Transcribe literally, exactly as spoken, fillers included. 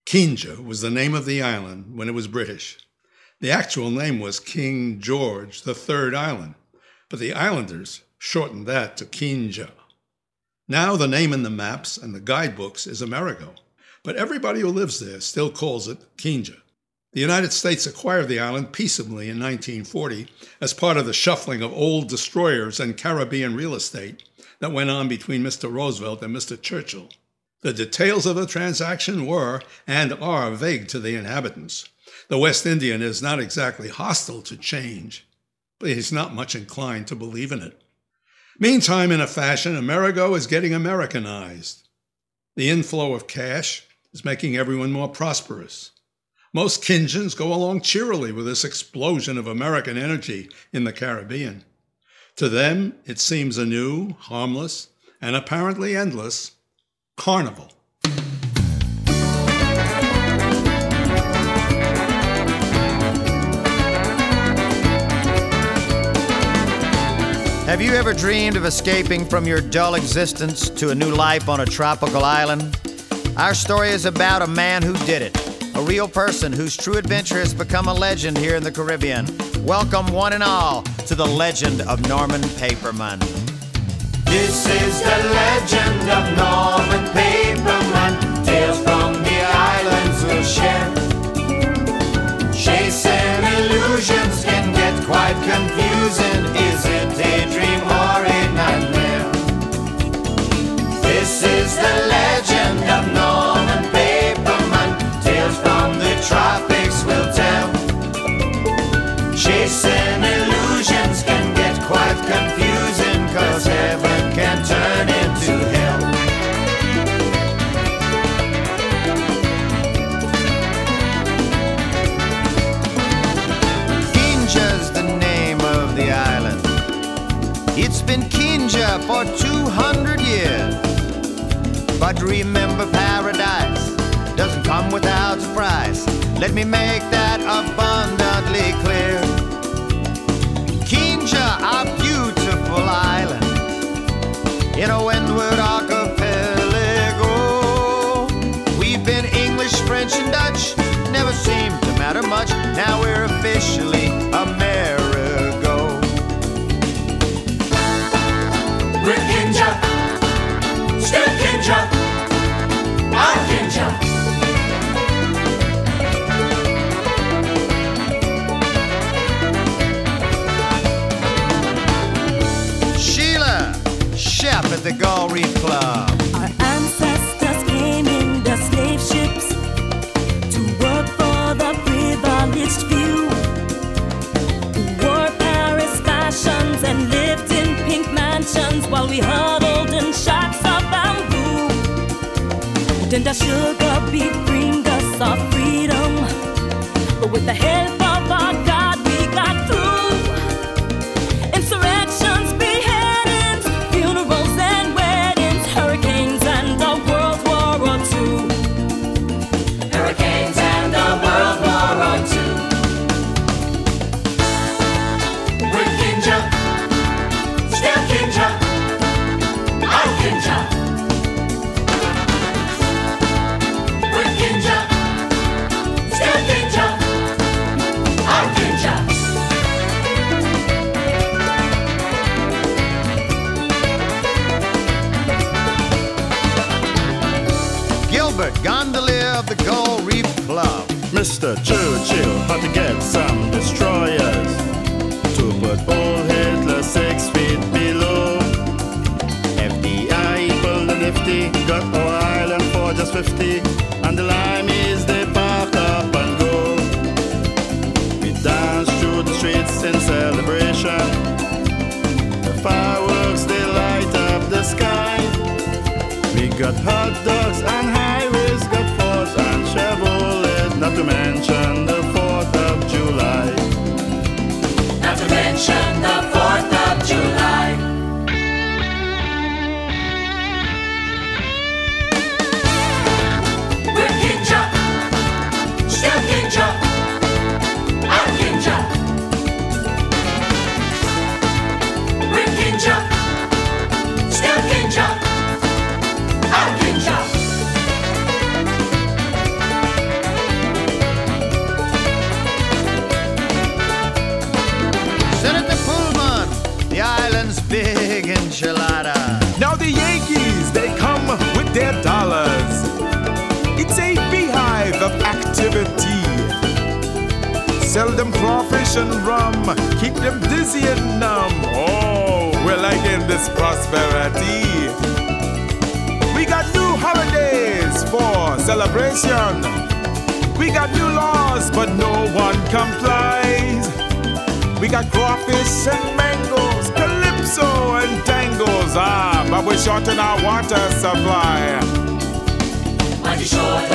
Kinja was the name of the island when it was British. The actual name was King George the Third Island, but the islanders shortened that to Kinja. Now the name in the maps and the guidebooks is Amerigo, but everybody who lives there still calls it Kinja. The United States acquired the island peaceably in nineteen forty as part of the shuffling of old destroyers and Caribbean real estate that went on between Mister Roosevelt and Mister Churchill. The details of the transaction were and are vague to the inhabitants. The West Indian is not exactly hostile to change, but he's not much inclined to believe in it. Meantime, in a fashion, Amerigo is getting Americanized. The inflow of cash is making everyone more prosperous. Most Kinjans go along cheerily with this explosion of American energy in the Caribbean. To them, it seems a new, harmless, and apparently endless carnival. Have you ever dreamed of escaping from your dull existence to a new life on a tropical island? Our story is about a man who did it, a real person whose true adventure has become a legend here in the Caribbean. Welcome, one and all, to the legend of Norman Paperman. This is the legend of Norman Paperman. Tales from the islands we'll share. Chasing illusions can get quite confusing. Is it daydream or a nightmare? This is the legend of Norman Paperman. Tales from the tropics we'll tell. Chasing illusions can get quite confusing, 'cause heaven can turn into hell. Kinja's the name of the island. It's been Kinja for two hundred years. But remember, paradise doesn't come without a price. Let me make that abundantly clear. Kinja, our beautiful island, in a windward archipelago. We've been English, French, and Dutch, never seemed to matter much. Now we're officially Amerigo. We're Kinja, still Kinja, our Kinja. Sheila, chef at the Gull Reef Club. Our ancestors came in the slave ships to work for the privileged few, who wore Paris fashions and lived in pink mansions while we huddled in shacks of bamboo. Then the sugar beet bring us our freedom, but with the help of our God we got through. Insurrections, beheadings, funerals and weddings, hurricanes and a World War Two. Hurricanes and a World War Two. We're Kinja, still Kinja, our Kinja. We're Kinja, still Kinja, our Kinja. Gilbert, gondolier of the Gull Reef Club. Mister Churchill had to get some destroyers to put old Hitler six feet below. F D I pulled the nifty, got our island for just fifty, and the Limeys they park up and go. We dance through the streets in celebration. The fireworks they light up the sky. We got hot dogs and highways, got Fords and Chevrolet, not to mention the fourth of July. Not to mention the fourth of July. We're Kinja, still Kinja, our Kinja. We're Kinja, still Kinja, our Kinja. sell them crawfish and rum, keep them dizzy and numb. Oh, we're liking this prosperity. We got new holidays for celebration. We got new laws, but no one complies. We got crawfish and mangoes, calypso and tangos. Ah, but we're short in our water supply. Mighty short